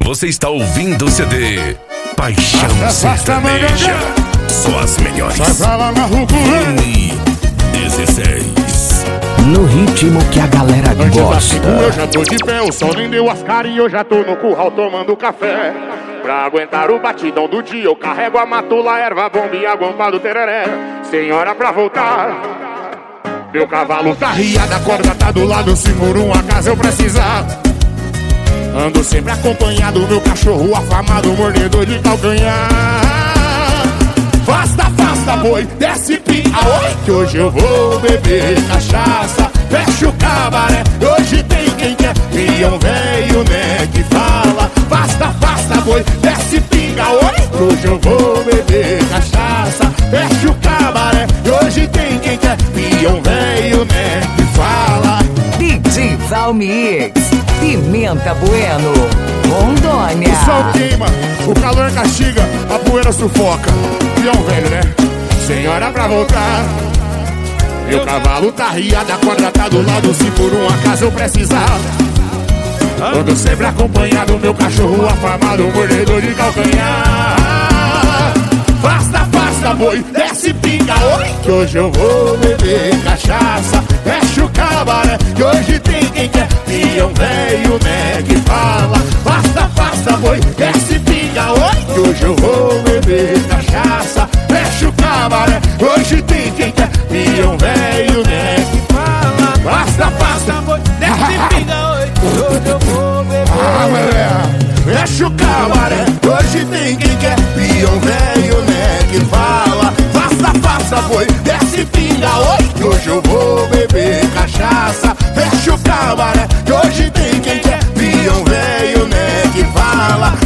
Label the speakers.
Speaker 1: Você está ouvindo o CD Paixão Sertaneja. Só as melhores.
Speaker 2: Sai pra lá na rua,
Speaker 1: N16.
Speaker 3: No ritmo que a galera gosta.
Speaker 2: Eu já tô de pé, o sol nem deu as caras e eu já tô no curral tomando café. Pra aguentar o batidão do dia, eu carrego a matula, erva, bomba e a guampa do tereré. Senhora pra voltar, meu cavalo tá riado, a corda tá do lado, se por um acaso eu precisar. Ando sempre acompanhado, meu cachorro afamado, mordedor de calcanhar. Afasta, afasta, boi, desce pinga, oi, que hoje eu vou beber cachaça. Fecha o cabaré, hoje tem quem quer, peão velho, né, que fala. Afasta, afasta, boi, desce pinga, oi, hoje eu vou beber cachaça. Fecha o cabaré, hoje tem quem quer, peão velho, né, que fala.
Speaker 4: DJ Valmix, Pimenta Bueno, Rondônia.
Speaker 2: O sol queima, o calor castiga, a poeira sufoca. Peão velho, né? Senhora pra voltar, meu cavalo tá riado, a corda tá do lado, se por um acaso eu precisar. Ando sempre acompanhado, meu cachorro afamado, mordedor de calcanhar. Afasta, afasta, boi, desce pinga, oi, que hoje eu vou beber cachaça. Fecha o cabaré, que hoje tem quem quer, peão velho, né, que fala. Afasta, afasta, boi, desce pinga, oi, que hoje eu vou beber cachaça. Fecha o cabaré, hoje tem quem quer, peão velho, né, que fala. Afasta, afasta, boi, desce pinga, oi, que hoje eu vou beber. Ah, mulher, fecha o cabaré, hoje tem quem quer, peão velho, né, que fala. Afasta, afasta, boi, desce pinga, oi, que hoje eu vou beber cachaça. Fecha o cabaré, que hoje tem quem quer, peão velho, né, que fala.